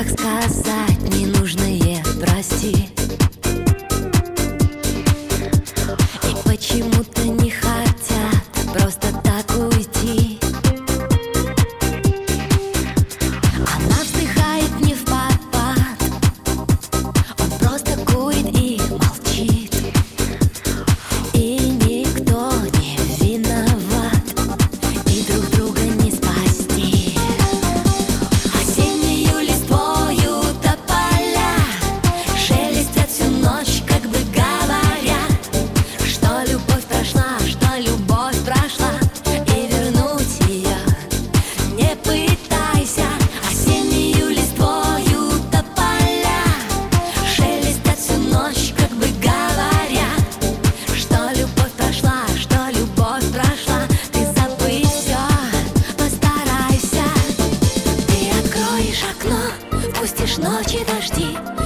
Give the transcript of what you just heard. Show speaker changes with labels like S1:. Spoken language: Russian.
S1: как сказать ненужные прости. И почему-то не хотят просто так уйти. Она вздыхает не в попад, он просто курит и молчит. И никто не виноват, и друг друга не спасти. Осеннюю листвою тополя шелестят всю ночь, как бы говоря, что любовь прошла, что любовь прошла, и вернуть ее не пытайся. Осеннюю листвою тополя шелестят всю ночь, как бы говоря, что любовь прошла, что любовь прошла. Ты забыть все, постарайся. Ты откроешь окно, впустишь ночи дожди,